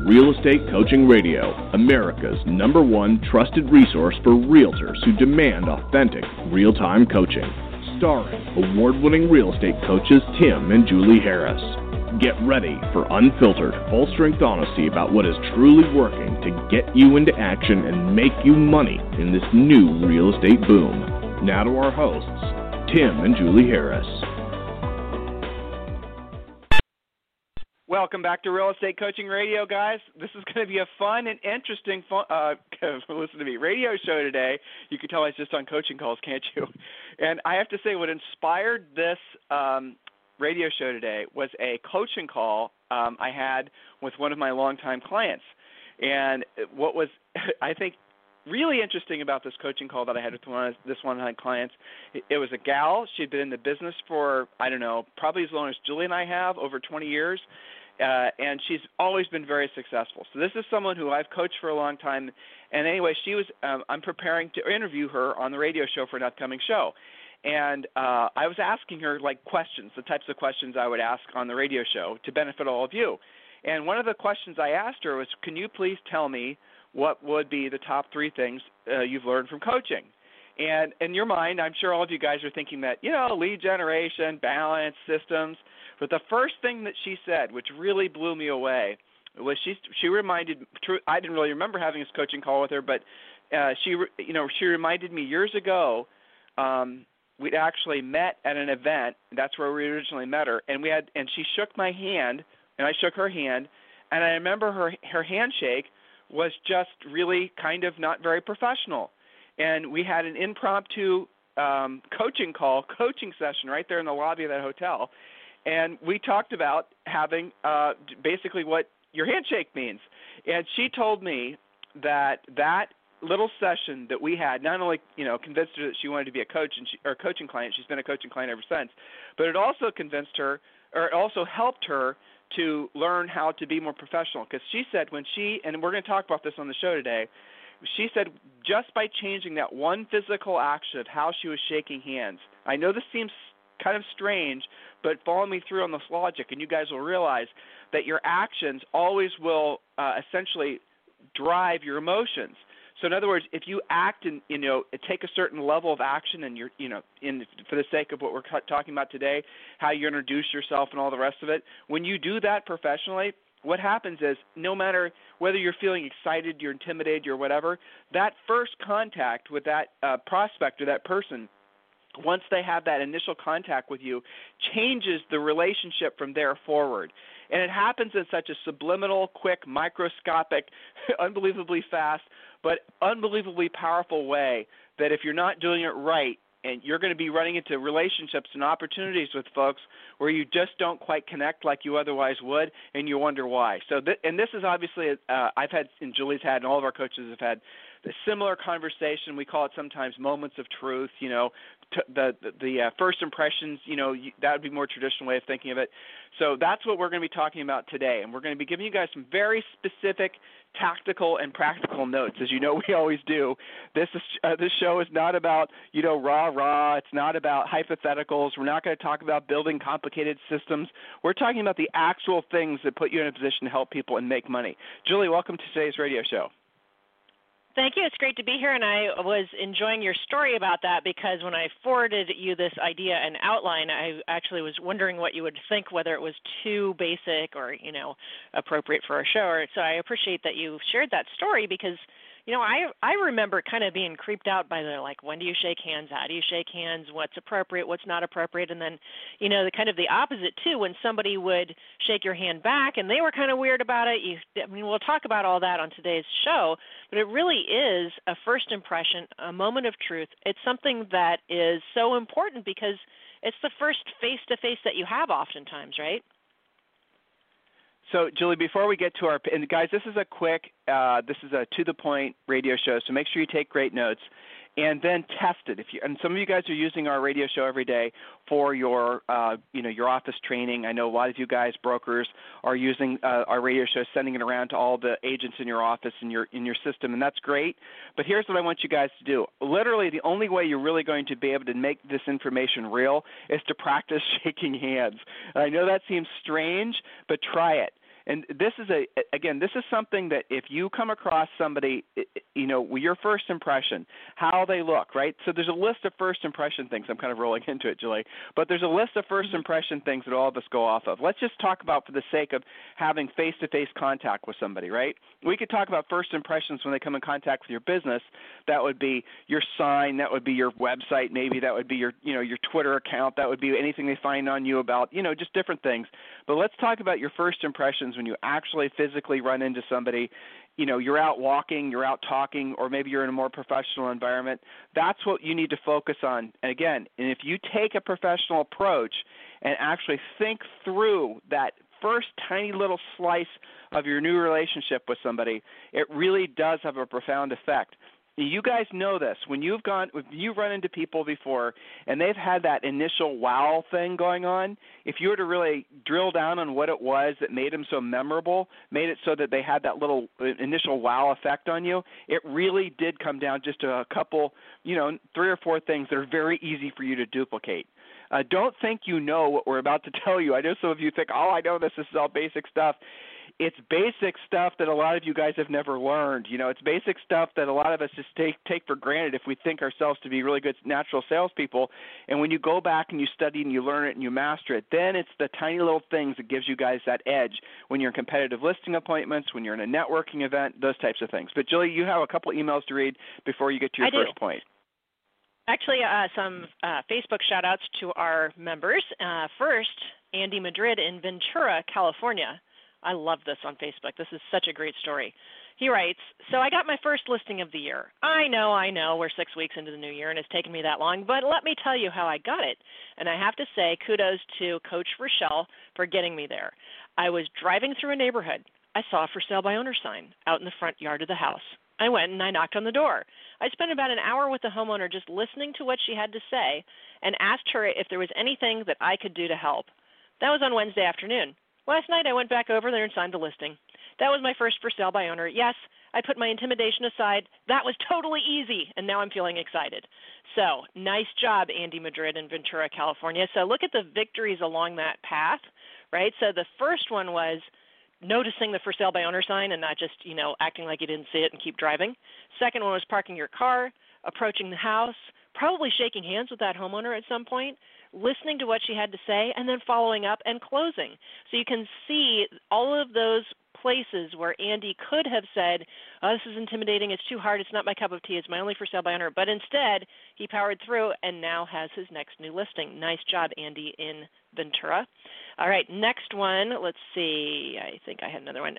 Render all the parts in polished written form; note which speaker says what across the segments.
Speaker 1: Real Estate Coaching Radio, America's #1 trusted resource for realtors who demand authentic, real-time coaching. Starring award-winning real estate coaches Tim and Julie Harris. Get ready for unfiltered, full-strength honesty about what is truly working to get you into action and make you money in this new real estate boom. Now to our hosts, Tim and Julie Harris.
Speaker 2: Welcome back to Real Estate Coaching Radio, guys. This is going to be a fun and interesting listen to me, radio show today. You can tell I was just on coaching calls, can't you? And I have to say what inspired this radio show today was a coaching call I had with one of my longtime clients. And what was, I think, really interesting about this coaching call that I had with one of my clients, it was a gal. She'd been in the business for, I don't know, probably as long as Julie and I have, over 20 years. And she's always been very successful. So this is someone who I've coached for a long time. And anyway, she was. I'm preparing to interview her on the radio show for an upcoming show. And I was asking her, like, questions, the types of questions I would ask on the radio show to benefit all of you. And one of the questions I asked her was, can you please tell me what would be the top 3 things you've learned from coaching? And in your mind, I'm sure all of you guys are thinking that, lead generation, balance, systems. But the first thing that she said, which really blew me away, was she reminded me, I didn't really remember having this coaching call with her, but she reminded me years ago, we'd actually met at an event. That's where we originally met her, and she shook my hand, and I shook her hand, and I remember her handshake was just really kind of not very professional. And we had an impromptu coaching session right there in the lobby of that hotel. And we talked about having basically what your handshake means. And she told me that little session that we had not only, convinced her that she wanted to be a coach or a coaching client. She's been a coaching client ever since. But it also convinced her, or it also helped her to learn how to be more professional. Because she said and we're going to talk about this on the show today, she said just by changing that one physical action of how she was shaking hands. I know this seems kind of strange, but follow me through on this logic, and you guys will realize that your actions always will essentially drive your emotions. So in other words, if you act and take a certain level of action, and you're for the sake of what we're talking about today, how you introduce yourself and all the rest of it, when you do that professionally, what happens is no matter whether you're feeling excited, you're intimidated, or whatever, that first contact with that prospect or that person, once they have that initial contact with you, changes the relationship from there forward. And it happens in such a subliminal, quick, microscopic, unbelievably fast, but unbelievably powerful way that if you're not doing it right, and you're going to be running into relationships and opportunities with folks where you just don't quite connect like you otherwise would, and you wonder why. So, and this is obviously, I've had, and Julie's had, and all of our coaches have had a similar conversation. We call it sometimes moments of truth, the first impressions, that would be a more traditional way of thinking of it. So that's what we're going to be talking about today, and we're going to be giving you guys some very specific tactical and practical notes, as you know we always do. This show is not about, rah-rah. It's not about hypotheticals. We're not going to talk about building complicated systems. We're talking about the actual things that put you in a position to help people and make money. Julie, welcome to today's radio show.
Speaker 3: Thank you. It's great to be here, and I was enjoying your story about that because when I forwarded you this idea and outline, I actually was wondering what you would think, whether it was too basic or, appropriate for a show. So I appreciate that you shared that story because, I remember kind of being creeped out by when do you shake hands? How do you shake hands? What's appropriate? What's not appropriate? And then, the kind of the opposite, too, when somebody would shake your hand back and they were kind of weird about it. We'll talk about all that on today's show, but it really is a first impression, a moment of truth. It's something that is so important because it's the first face-to-face that you have oftentimes, right?
Speaker 2: So, Julie, before we get to and guys, this is a to-the-point radio show, so make sure you take great notes. and then test it. And some of you guys are using our radio show every day for your office training. I know a lot of you guys, brokers, are using our radio show, sending it around to all the agents in your office and in your system, and that's great. But here's what I want you guys to do. Literally, the only way you're really going to be able to make this information real is to practice shaking hands. And I know that seems strange, but try it. And this is this is something that if you come across somebody, your first impression, how they look, right? So there's a list of first impression things. I'm kind of rolling into it, Julie, but there's a list of first impression things that all of us go off of. Let's just talk about, for the sake of having face-to-face contact with somebody, right? We could talk about first impressions when they come in contact with your business. That would be your sign, that would be your website, maybe that would be your Twitter account, that would be anything they find on you about, just different things. But let's talk about your first impressions when you actually physically run into somebody. You're out walking, you're out talking, or maybe you're in a more professional environment. That's what you need to focus on. And again, if you take a professional approach and actually think through that first tiny little slice of your new relationship with somebody, it really does have a profound effect. You guys know this. When you've run into people before and they've had that initial wow thing going on, if you were to really drill down on what it was that made them so memorable, made it so that they had that little initial wow effect on you, it really did come down just to a couple, 3 or 4 things that are very easy for you to duplicate. Don't think you know what we're about to tell you. I know some of you think, I know this is all basic stuff. It's basic stuff that a lot of you guys have never learned. It's basic stuff that a lot of us just take for granted if we think ourselves to be really good natural salespeople. And when you go back and you study and you learn it and you master it, then it's the tiny little things that gives you guys that edge when you're in competitive listing appointments, when you're in a networking event, those types of things. But, Julie, you have a couple emails to read before you get to your first point.
Speaker 3: Actually, some Facebook shout-outs to our members. First, Andy Madrid in Ventura, California. I love this on Facebook. This is such a great story. He writes, so I got my first listing of the year. I know, we're 6 weeks into the new year and it's taken me that long, but let me tell you how I got it. And I have to say kudos to Coach Rochelle for getting me there. I was driving through a neighborhood. I saw a for sale by owner sign out in the front yard of the house. I went and I knocked on the door. I spent about an hour with the homeowner just listening to what she had to say and asked her if there was anything that I could do to help. That was on Wednesday afternoon. Last night I went back over there and signed the listing. That was my first for sale by owner. Yes, I put my intimidation aside. That was totally easy, and now I'm feeling excited. So nice job, Andy Madrid in Ventura, California. So look at the victories along that path, right? So the first one was noticing the for sale by owner sign and not just, acting like you didn't see it and keep driving. Second one was parking your car, approaching the house, probably shaking hands with that homeowner at some point, listening to what she had to say, and then following up and closing. So you can see all of those places where Andy could have said, this is intimidating, it's too hard, it's not my cup of tea, it's my only for sale by owner. But instead, he powered through and now has his next new listing. Nice job, Andy in Ventura. All right, next one. Let's see. I think I had another one.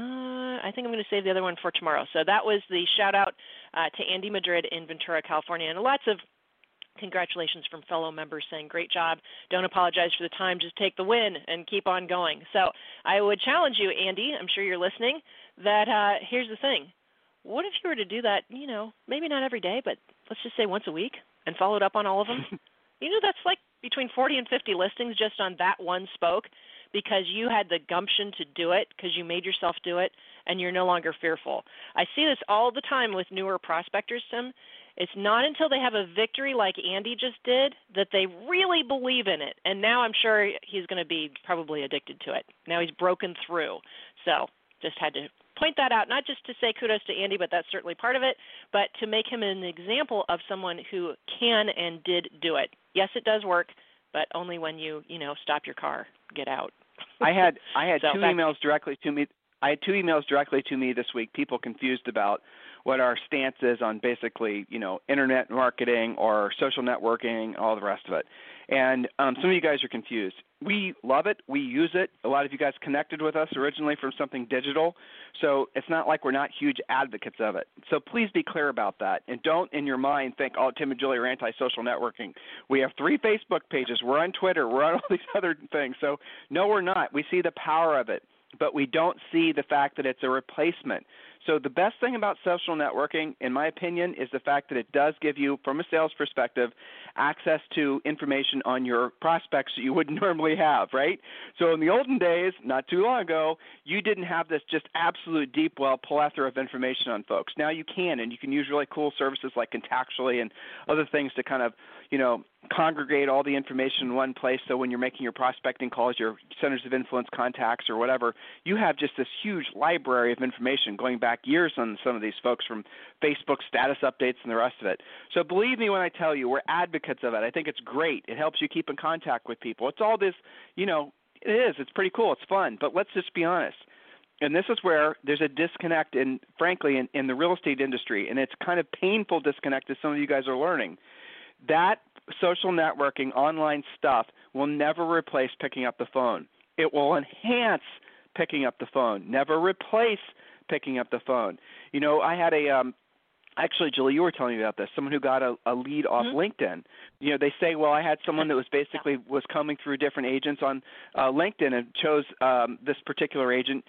Speaker 3: I think I'm going to save the other one for tomorrow. So that was the shout-out to Andy Madrid in Ventura, California. And lots of congratulations from fellow members saying, great job. Don't apologize for the time. Just take the win and keep on going. So I would challenge you, Andy, I'm sure you're listening, that here's the thing. What if you were to do that, maybe not every day, but let's just say once a week and followed up on all of them? That's like between 40 and 50 listings just on that one spoke because you had the gumption to do it, because you made yourself do it, and you're no longer fearful. I see this all the time with newer prospectors, Tim. It's not until they have a victory like Andy just did that they really believe in it. And now I'm sure he's going to be probably addicted to it. Now he's broken through. So just had to point that out, not just to say kudos to Andy, but that's certainly part of it, but to make him an example of someone who can and did do it. Yes, it does work, but only when you stop your car, get out.
Speaker 2: I had two emails directly to me. I had 2 emails directly to me this week, people confused about what our stance is on basically, internet marketing or social networking, all the rest of it. And some of you guys are confused. We love it. We use it. A lot of you guys connected with us originally from something digital. So it's not like we're not huge advocates of it. So please be clear about that. And don't in your mind think, Tim and Julie are anti-social networking. We have 3 Facebook pages. We're on Twitter. We're on all these other things. So no, we're not. We see the power of it, but we don't see the fact that it's a replacement. So the best thing about social networking, in my opinion, is the fact that it does give you, from a sales perspective, access to information on your prospects that you wouldn't normally have, right? So in the olden days, not too long ago, you didn't have this just absolute deep well plethora of information on folks. Now you can, and you can use really cool services like Contactually and other things to kind of, congregate all the information in one place, so when you're making your prospecting calls, your centers of influence contacts or whatever, you have just this huge library of information going back years on some of these folks, from Facebook status updates and the rest of it. So believe me when I tell you, we're advocates of it. I think it's great. It helps you keep in contact with people. It's all this, it is. It's pretty cool. It's fun. But let's just be honest. And this is where there's a disconnect, frankly, in the real estate industry, and it's kind of painful disconnect, as some of you guys are learning. That social networking, online stuff will never replace picking up the phone. It will enhance picking up the phone, never replace picking up the phone. I had actually, Julie, you were telling me about this, someone who got a lead off LinkedIn. They say, well, I had someone that was basically was coming through different agents on LinkedIn and chose this particular agent.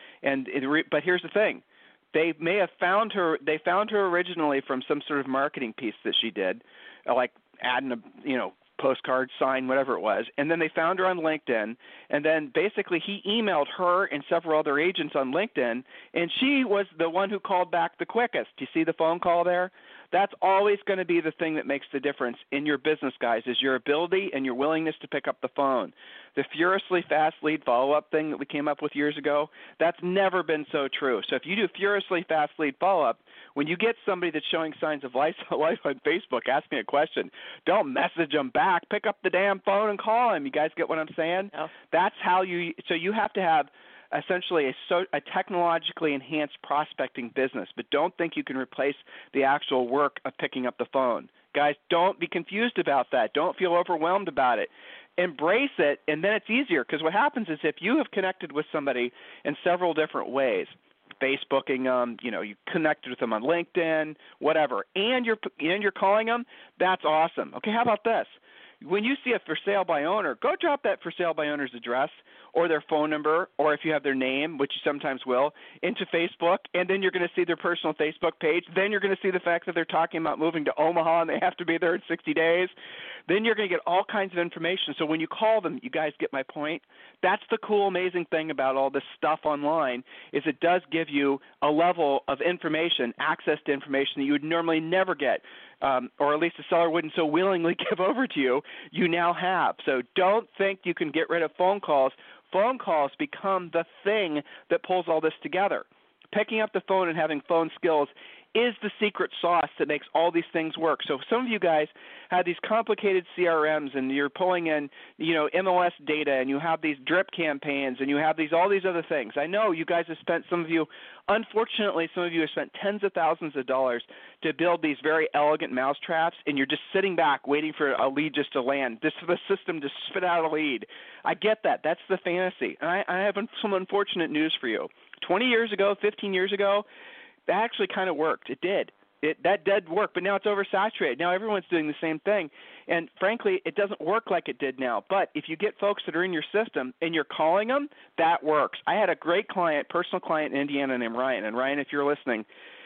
Speaker 2: But here's the thing. They may have found her. They found her originally from some sort of marketing piece that she did, like adding a postcard, sign, whatever it was, and then they found her on LinkedIn, and then basically he emailed her and several other agents on LinkedIn, and she was the one who called back the quickest. Do you see the phone call there? That's always going to be the thing that makes the difference in your business, guys, is your ability and your willingness to pick up the phone. The furiously fast lead follow-up thing that we came up with years ago, that's never been so true. So if you do furiously fast lead follow-up, when you get somebody that's showing signs of life on Facebook asking a question, don't message them back. Pick up the damn phone and call them. You guys get what I'm saying?
Speaker 3: Oh.
Speaker 2: That's how so you have to have essentially a technologically enhanced prospecting business, but don't think you can replace the actual work of picking up the phone. Guys, don't be confused about that. Don't feel overwhelmed about it. Embrace it, and then it's easier, because what happens is if you have connected with somebody in several different ways, Facebooking them, you connected with them on LinkedIn, whatever, and you're calling them, that's awesome. Okay, how about this? When you see a for sale by owner, go drop that for sale by owner's address or their phone number, or if you have their name, which you sometimes will, into Facebook, and then you're going to see their personal Facebook page. Then you're going to see the fact that they're talking about moving to Omaha and they have to be there in 60 days. Then you're going to get all kinds of information. So when you call them, you guys get my point? That's the cool, amazing thing about all this stuff online, is it does give you a level of information, access to information that you would normally never get. Or at least the seller wouldn't so willingly give over to you, you now have. So don't think you can get rid of phone calls. Phone calls become the thing that pulls all this together. Picking up the phone and having phone skills is the secret sauce that makes all these things work. So some of you guys have these complicated CRMs, and you're pulling in, MLS data, and you have these drip campaigns, and you have all these other things. I know you guys have spent, unfortunately, some of you have spent tens of thousands of dollars to build these very elegant mousetraps, and you're just sitting back waiting for a lead just to land, just for the system to spit out a lead. I get that. That's the fantasy. And I have some unfortunate news for you. 20 years ago, 15 years ago, that actually kind of worked. It did. That did work, but now it's oversaturated. Now everyone's doing the same thing. And frankly, it doesn't work like it did now. But if you get folks that are in your system and you're calling them, that works. I had a great client, personal client in Indiana named Ryan. And Ryan, if you're listening,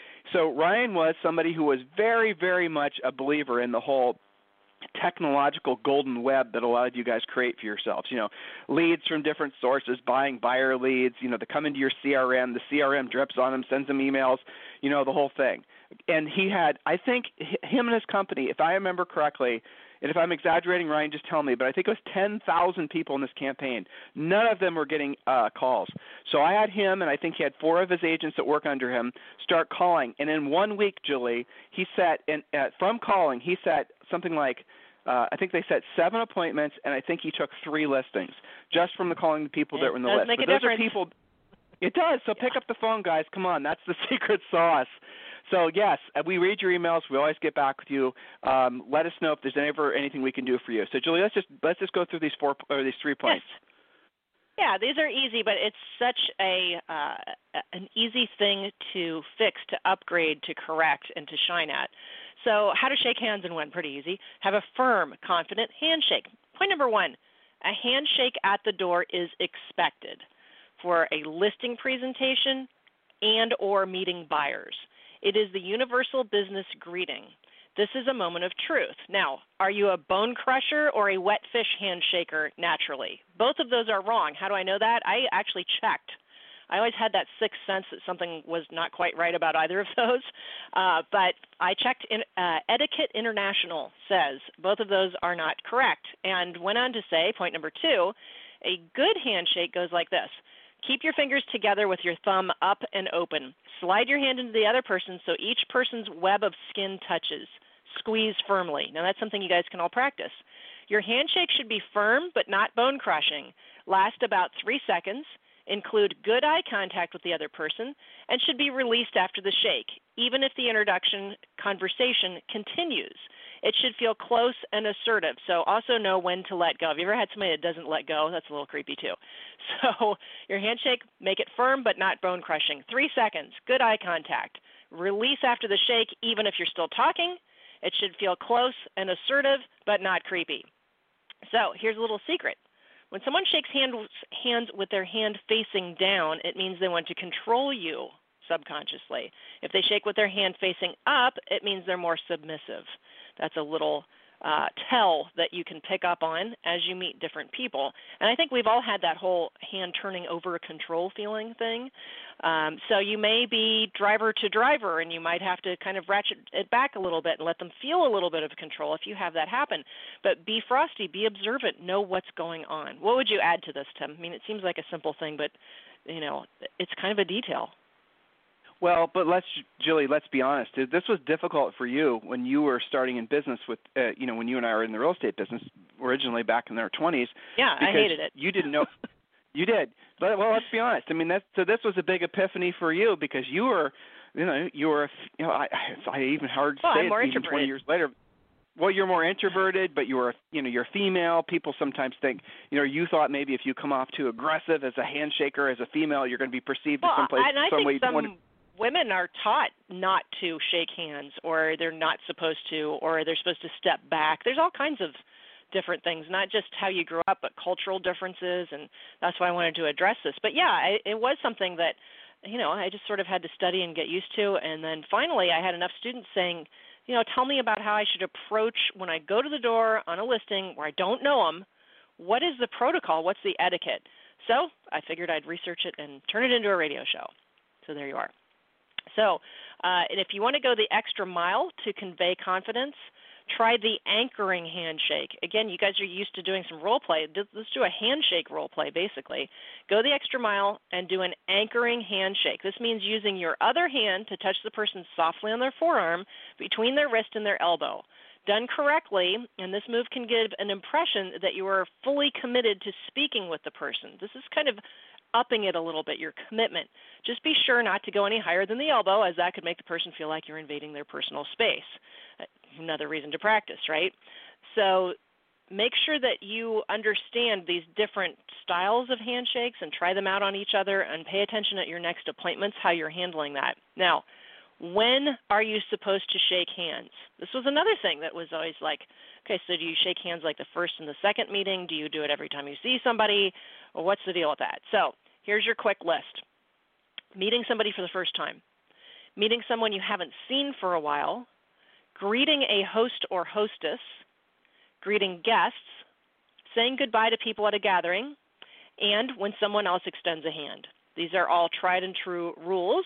Speaker 2: so Ryan was somebody who was very, very much a believer in the whole technological golden web that a lot of you guys create for yourselves. Leads from different sources, buying buyer leads, they come into your CRM, the CRM drips on them, sends them emails, the whole thing. And he had, I think, him and his company, if I remember correctly, and if I'm exaggerating, Ryan, just tell me, but I think it was 10,000 people in this campaign. None of them were getting calls. So I had him, and I think he had 4 of his agents that work under him, start calling. And in 1 week, Julie, he set, from calling, he set something like, I think they set 7 appointments, and I think he took 3 listings just from the calling the people that were in the list.
Speaker 3: Make
Speaker 2: but
Speaker 3: a
Speaker 2: those
Speaker 3: difference.
Speaker 2: are people. It does. So pick up the phone, guys. Come on, that's the secret sauce. So yes, we read your emails. We always get back with you. Let us know if there's ever anything we can do for you. So Julie, let's just go through these 3 points.
Speaker 3: Yes. Yeah, these are easy, but it's such an easy thing to fix, to upgrade, to correct, and to shine at. So how to shake hands and win, pretty easy. Have a firm, confident handshake. Point number 1, a handshake at the door is expected for a listing presentation and or meeting buyers. It is the universal business greeting. This is a moment of truth. Now, are you a bone crusher or a wet fish handshaker naturally? Both of those are wrong. How do I know that? I actually checked. I always had that sixth sense that something was not quite right about either of those. But I checked. Etiquette International says both of those are not correct, and went on to say, point number 2, a good handshake goes like this. Keep your fingers together with your thumb up and open. Slide your hand into the other person so each person's web of skin touches. Squeeze firmly. Now, that's something you guys can all practice. Your handshake should be firm but not bone-crushing. Last about 3 seconds. Include good eye contact with the other person and should be released after the shake, even if the introduction conversation continues. It should feel close and assertive, so also know when to let go. Have you ever had somebody that doesn't let go? That's a little creepy too. So your handshake, make it firm but not bone-crushing. 3 seconds, good eye contact. Release after the shake, even if you're still talking. It should feel close and assertive but not creepy. So here's a little secret. When someone shakes hands with their hand facing down, it means they want to control you subconsciously. If they shake with their hand facing up, it means they're more submissive. That's a little tell that you can pick up on as you meet different people. And I think we've all had that whole hand turning over control feeling thing. So you may be driver to driver, and you might have to kind of ratchet it back a little bit and let them feel a little bit of control if you have that happen. But be frosty, be observant, know what's going on. What would you add to this, Tim? I mean, it seems like a simple thing, but, it's kind of a detail.
Speaker 2: Well, but Julie, let's be honest. This was difficult for you when you were starting in business with, when you and I were in the real estate business originally back in our 20s.
Speaker 3: Yeah, I hated it.
Speaker 2: You didn't know. You did. But, well, let's be honest. I mean, so this was a big epiphany for you because you were, it's even hard to say it even 20 years later. Well, you're more introverted, but you're female. People sometimes think, you thought maybe if you come off too aggressive as a handshaker, as a female, you're going to be perceived as someplace.
Speaker 3: And I think some women are taught not to shake hands, or they're not supposed to, or they're supposed to step back. There's all kinds of different things, not just how you grew up, but cultural differences, and that's why I wanted to address this. But yeah, it was something that, I just sort of had to study and get used to, and then finally I had enough students saying, tell me about how I should approach when I go to the door on a listing where I don't know them. What is the protocol? What's the etiquette? So I figured I'd research it and turn it into a radio show. So there you are. So, and if you want to go the extra mile to convey confidence, try the anchoring handshake. Again, you guys are used to doing some role play. Let's do a handshake role play, basically. Go the extra mile and do an anchoring handshake. This means using your other hand to touch the person softly on their forearm between their wrist and their elbow. Done correctly, and this move can give an impression that you are fully committed to speaking with the person. This is kind of upping it a little bit, your commitment. Just be sure not to go any higher than the elbow, as that could make the person feel like you're invading their personal space. Another reason to practice, right? So make sure that you understand these different styles of handshakes and try them out on each other, and pay attention at your next appointments how you're handling that. Now, when are you supposed to shake hands? This was another thing that was always like, okay, so do you shake hands like the first and the second meeting? Do you do it every time you see somebody? Well, what's the deal with that? So here's your quick list. Meeting somebody for the first time, meeting someone you haven't seen for a while, greeting a host or hostess, greeting guests, saying goodbye to people at a gathering, and when someone else extends a hand. These are all tried and true rules,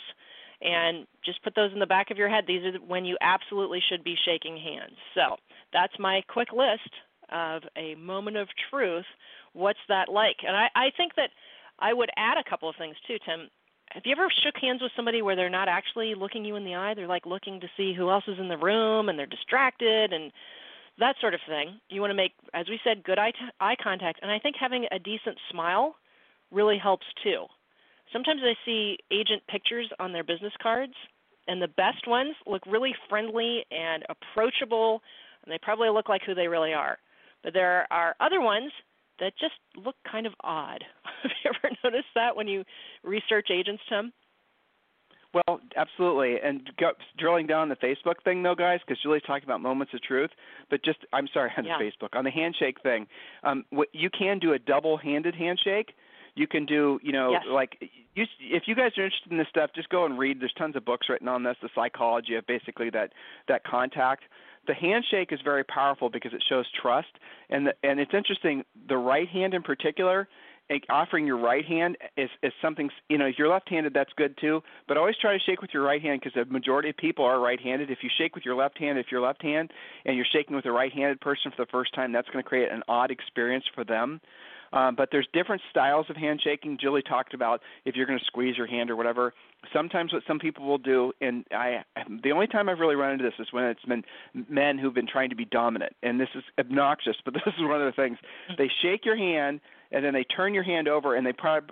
Speaker 3: and just put those in the back of your head. These are when you absolutely should be shaking hands. So that's my quick list of a moment of truth. What's that like? And I think that I would add a couple of things too, Tim. Have you ever shook hands with somebody where they're not actually looking you in the eye? They're like looking to see who else is in the room, and they're distracted and that sort of thing. You want to make, as we said, good eye contact. And I think having a decent smile really helps too. Sometimes I see agent pictures on their business cards, and the best ones look really friendly and approachable, and they probably look like who they really are. But there are other ones that just look kind of odd. Have you ever noticed that when you research agents, Tim?
Speaker 2: Well, absolutely. And drilling down on the Facebook thing, though, guys, because Julie's talking about moments of truth, but just, I'm sorry, on the Facebook, on the handshake thing, you can do a double-handed handshake. You can do, if you guys are interested in this stuff, just go and read. There's tons of books written on this, the psychology of basically that contact. The handshake is very powerful because it shows trust, and it's interesting. The right hand in particular offering your right hand is something, if you're left-handed, that's good too, but always try to shake with your right hand because the majority of people are right-handed. If you shake with your left hand, if you're left hand and you're shaking with a right-handed person for the first time, that's going to create an odd experience for them. But there's different styles of handshaking. Julie talked about if you're going to squeeze your hand or whatever. Sometimes what some people will do, and the only time I've really run into this is when it's been men who've been trying to be dominant, and this is obnoxious, but this is one of the things. They shake your hand, and then they turn your hand over, and they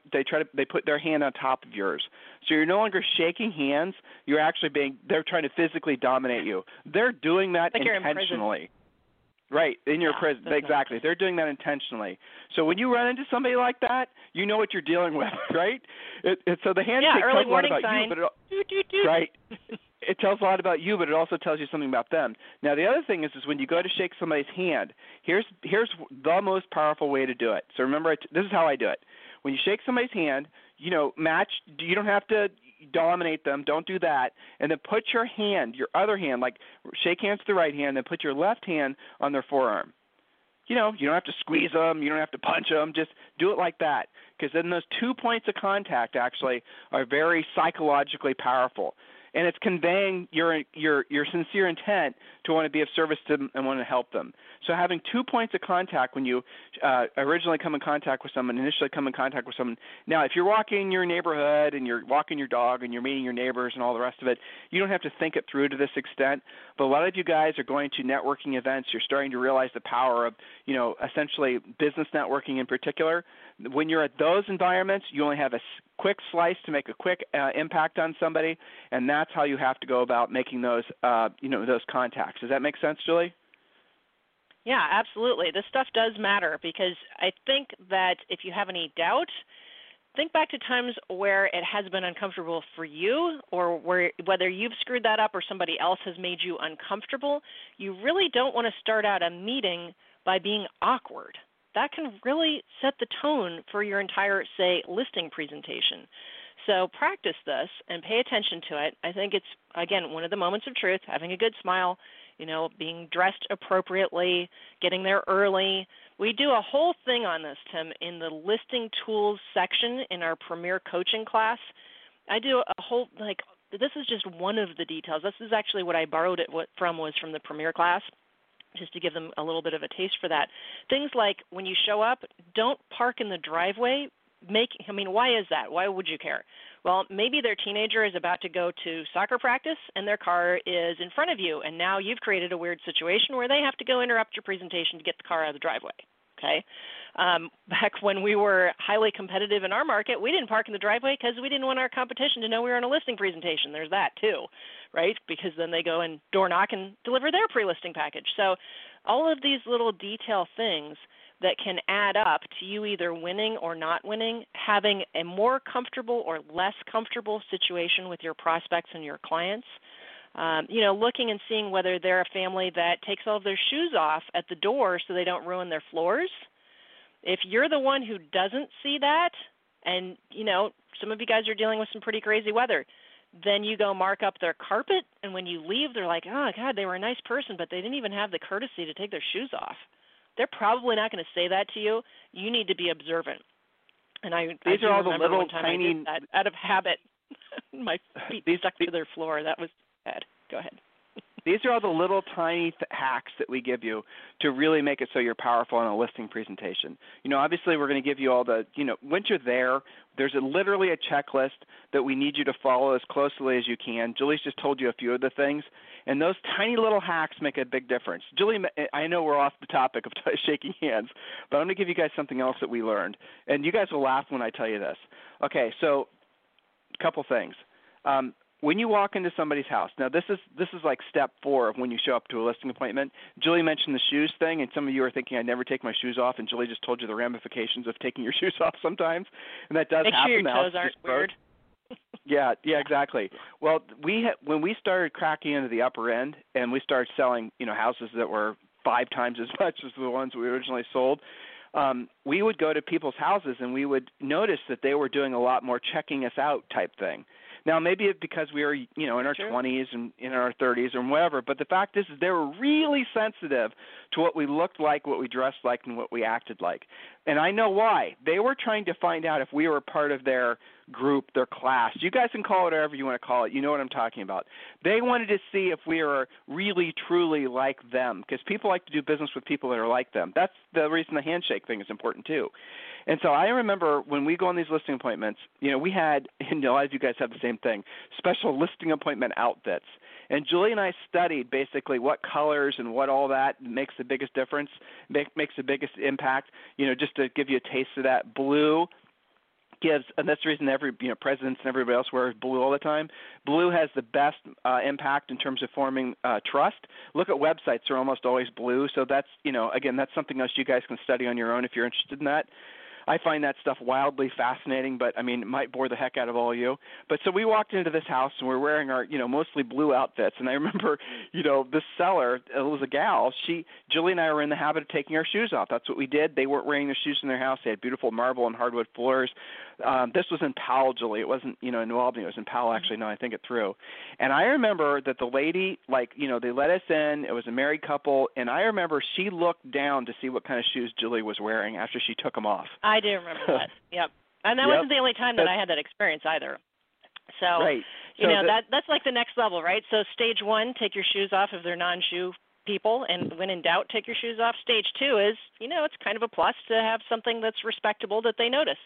Speaker 2: put their hand on top of yours. So you're no longer shaking hands. You're actually they're trying to physically dominate you. They're doing that
Speaker 3: like
Speaker 2: intentionally. Right, in your prison. Exactly. They're doing that intentionally. So when you run into somebody like that, you know what you're dealing with, right? So the handshake tells a lot about
Speaker 3: sign.
Speaker 2: you, but right. It tells a lot about you, but it also tells you something about them. Now, the other thing is when you go to shake somebody's hand, here's the most powerful way to do it. So remember, this is how I do it. When you shake somebody's hand, match. You don't have to dominate them. Don't do that. And then put your other hand, like shake hands with the right hand, then put your left hand on their forearm. You don't have to squeeze them. You don't have to punch them. Just do it like that, because then those 2 points of contact actually are very psychologically powerful. And it's conveying your sincere intent to want to be of service to them and want to help them. So having 2 points of contact when you initially come in contact with someone. Now, if you're walking your neighborhood and you're walking your dog and you're meeting your neighbors and all the rest of it, you don't have to think it through to this extent. But a lot of you guys are going to networking events. You're starting to realize the power of, essentially business networking in particular. When you're at those environments, you only have a quick slice to make a quick impact on somebody, and that's how you have to go about making those, those contacts. Does that make sense, Julie?
Speaker 3: Yeah, absolutely. This stuff does matter, because I think that if you have any doubt, think back to times where it has been uncomfortable for you, or whether you've screwed that up or somebody else has made you uncomfortable. You really don't want to start out a meeting by being awkward. That can really set the tone for your entire, say, listing presentation. So practice this and pay attention to it. I think it's, again, one of the moments of truth, having a good smile, being dressed appropriately, getting there early. We do a whole thing on this, Tim, in the listing tools section in our Premier Coaching class. I do a whole, this is just one of the details. This is actually what I borrowed it from the Premier class, just to give them a little bit of a taste for that. Things like when you show up, don't park in the driveway. Why is that? Why would you care? Well, maybe their teenager is about to go to soccer practice and their car is in front of you, and now you've created a weird situation where they have to go interrupt your presentation to get the car out of the driveway. Okay? Back when we were highly competitive in our market, we didn't park in the driveway because we didn't want our competition to know we were on a listing presentation. There's that too, right? Because then they go and door knock and deliver their pre-listing package. So all of these little detail things that can add up to you either winning or not winning, having a more comfortable or less comfortable situation with your prospects and your clients. Looking and seeing whether they're a family that takes all of their shoes off at the door so they don't ruin their floors. If you're the one who doesn't see that, and, some of you guys are dealing with some pretty crazy weather, then you go mark up their carpet, and when you leave, they're like, oh, God, they were a nice person, but they didn't even have the courtesy to take their shoes off. They're probably not going to say that to you. You need to be observant. And
Speaker 2: these are all the little tiny,
Speaker 3: I did that out of habit. My feet stuck to their floor. That was bad. Go ahead.
Speaker 2: These are all the little tiny hacks that we give you to really make it so you're powerful in a listing presentation. Obviously we're going to give you all the, once you're there, there's literally a checklist that we need you to follow as closely as you can. Julie's just told you a few of the things, and those tiny little hacks make a big difference. Julie, I know we're off the topic of shaking hands, but I'm going to give you guys something else that we learned, and you guys will laugh when I tell you this. Okay, so a couple things. When you walk into somebody's house, now this is like step 4 of when you show up to a listing appointment. Julie mentioned the shoes thing, and some of you are thinking I never take my shoes off, and Julie just told you the ramifications of taking your shoes off sometimes, and that does happen.
Speaker 3: Make sure your toes aren't weird.
Speaker 2: Yeah, exactly. Well, when we started cracking into the upper end, and we started selling, houses that were 5 times as much as the ones we originally sold, we would go to people's houses, and we would notice that they were doing a lot more checking us out type thing. Now, maybe it's because we were, in our 20s and in our 30s or whatever, but the fact is they were really sensitive to what we looked like, what we dressed like, and what we acted like. And I know why. They were trying to find out if we were part of their group, their class. You guys can call it whatever you want to call it. You know what I'm talking about. They wanted to see if we were really, truly like them, because people like to do business with people that are like them. That's the reason the handshake thing is important, too. And so I remember when we go on these listing appointments, we had, and a lot of you guys have the same thing, special listing appointment outfits. And Julie and I studied basically what colors and what all that makes the biggest difference, makes the biggest impact. Just to give you a taste of that, blue gives, and that's the reason every presidents and everybody else wears blue all the time. Blue has the best impact in terms of forming trust. Look at websites; they're almost always blue. So that's again, that's something else you guys can study on your own if you're interested in that. I find that stuff wildly fascinating, but it might bore the heck out of all of you. But so we walked into this house and we're wearing our, mostly blue outfits. And I remember, this seller, it was a gal. Julie and I were in the habit of taking our shoes off. That's what we did. They weren't wearing their shoes in their house. They had beautiful marble and hardwood floors. This was in Powell, Julie. It wasn't, in New Albany. It was in Powell, actually. No, I think it through. And I remember that the lady, they let us in. It was a married couple. And I remember she looked down to see what kind of shoes Julie was wearing after she took them off.
Speaker 3: I do remember that. Yep. And that wasn't the only time that I had that experience either. So,
Speaker 2: right. So
Speaker 3: that's like the next level, right? So stage 1, take your shoes off if they're non-shoe people, and when in doubt, take your shoes off. Stage 2 is, it's kind of a plus to have something that's respectable that they notice.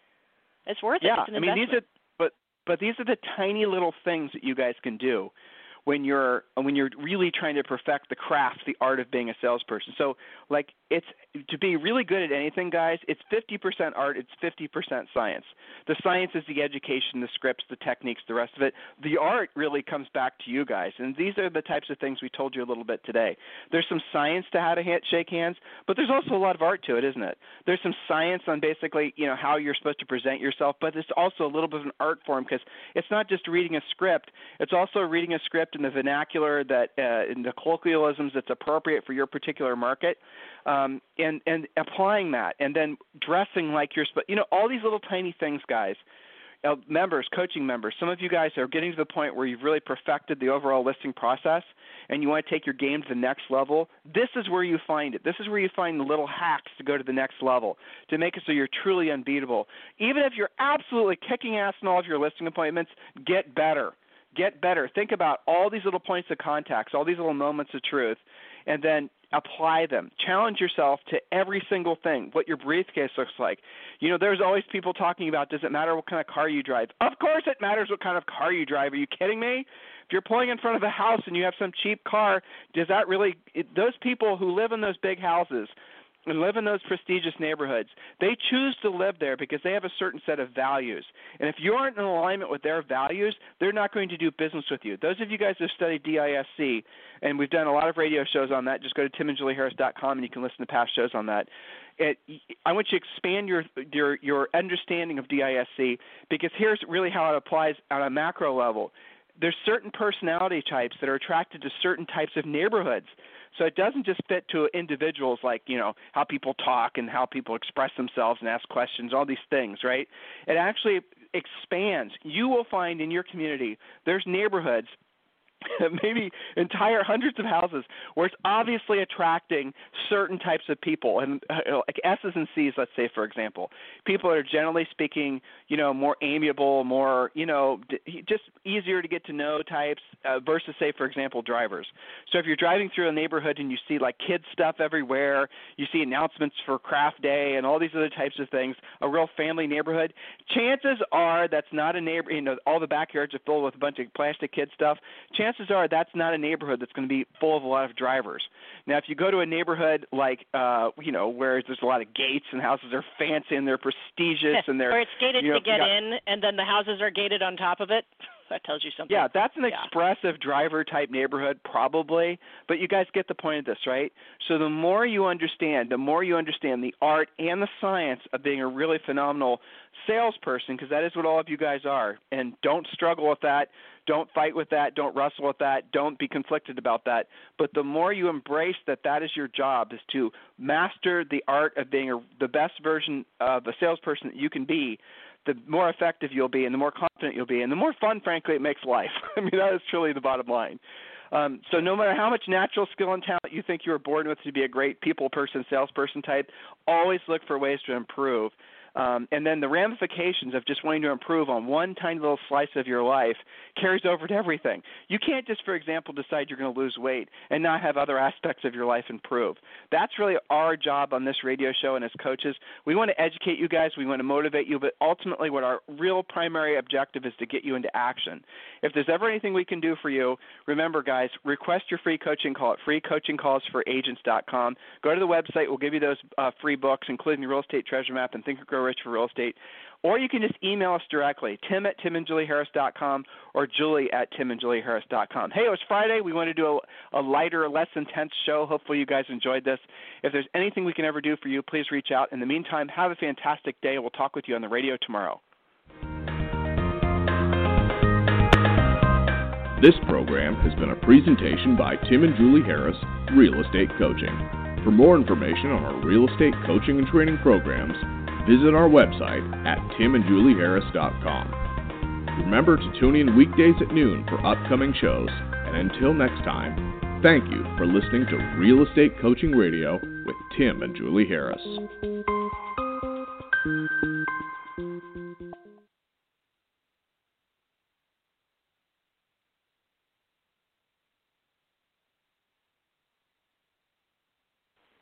Speaker 3: It's worth it.
Speaker 2: Yeah,
Speaker 3: it's an investment.
Speaker 2: these are, but these are the tiny little things that you guys can do when you're really trying to perfect the craft, the art of being a salesperson. So, it's to be really good at anything, guys. It's 50% art. It's 50% science. The science is the education, the scripts, the techniques, the rest of it. The art really comes back to you guys, and these are the types of things we told you a little bit today. There's some science to how to shake hands, but there's also a lot of art to it, isn't it? There's some science on basically, how you're supposed to present yourself, but it's also a little bit of an art form because it's not just reading a script. It's also reading a script in the vernacular that in the colloquialisms that's appropriate for your particular market, and applying that, and then dressing like you're supposed. All these little tiny things, guys. Members, coaching members, some of you guys are getting to the point where you've really perfected the overall listing process and you want to take your game to the next level. This is where you find it. This is where you find the little hacks to go to the next level, to make it so you're truly unbeatable. Even if you're absolutely kicking ass in all of your listing appointments, get better. Get better. Think about all these little points of contacts, all these little moments of truth, and then apply them. Challenge yourself to every single thing, what your briefcase looks like. There's always people talking about, does it matter what kind of car you drive? Of course it matters what kind of car you drive. Are you kidding me? If you're pulling in front of a house and you have some cheap car, does that really – those people who live in those big houses and live in those prestigious neighborhoods, they choose to live there because they have a certain set of values. And if you aren't in alignment with their values, they're not going to do business with you. Those of you guys who have studied DISC, and we've done a lot of radio shows on that, just go to timandjulieharris.com and you can listen to past shows on that. I want you to expand your understanding of DISC because here's really how it applies on a macro level. There's certain personality types that are attracted to certain types of neighborhoods. So it doesn't just fit to individuals like, how people talk and how people express themselves and ask questions, all these things, right? It actually expands. You will find in your community there's neighborhoods, maybe entire hundreds of houses, where it's obviously attracting certain types of people, and like S's and C's, let's say, for example. People that are generally speaking, more amiable, more, just easier to get to know types versus, say, for example, drivers. So if you're driving through a neighborhood and you see like kids stuff everywhere, you see announcements for craft day and all these other types of things, a real family neighborhood, chances are that's not a neighbor, all the backyards are filled with a bunch of plastic kid stuff. Chances are that's not a neighborhood that's going to be full of a lot of drivers. Now, if you go to a neighborhood like, where there's a lot of gates and houses are fancy and they're prestigious and they're...
Speaker 3: Or it's gated to get in and then the houses are gated on top of it. That tells you something.
Speaker 2: Yeah, that's an expressive driver-type neighborhood probably, but you guys get the point of this, right? So the more you understand the art and the science of being a really phenomenal salesperson, because that is what all of you guys are, and don't struggle with that, don't fight with that, don't wrestle with that, don't be conflicted about that, but the more you embrace that is your job, is to master the art of being the best version of a salesperson that you can be, the more effective you'll be and the more confident you'll be and the more fun, frankly, it makes life. I mean, that is truly the bottom line. So no matter how much natural skill and talent you think you were born with to be a great people person, salesperson type, always look for ways to improve. And then the ramifications of just wanting to improve on one tiny little slice of your life carries over to everything. You can't just, for example, decide you're going to lose weight and not have other aspects of your life improve. That's really our job on this radio show and as coaches. We want to educate you guys. We want to motivate you. But ultimately what our real primary objective is to get you into action. If there's ever anything we can do for you, remember, guys, request your free coaching call at freecoachingcallsforagents.com. Go to the website. We'll give you those free books, including the Real Estate Treasure Map and Think and Grow Rich for Real Estate. Or you can just email us directly, tim@timandjulieharris.com or julie@timandjulieharris.com. Hey, it was Friday. We want to do a lighter, less intense show. Hopefully you guys enjoyed this. If there's anything we can ever do for you, please reach out. In the meantime, have a fantastic day. We'll talk with you on the radio tomorrow.
Speaker 1: This program has been a presentation by Tim and Julie Harris, Real Estate Coaching. For more information on our real estate coaching and training programs, visit our website at timandjulieharris.com. Remember to tune in weekdays at noon for upcoming shows. And until next time, thank you for listening to Real Estate Coaching Radio with Tim and Julie Harris.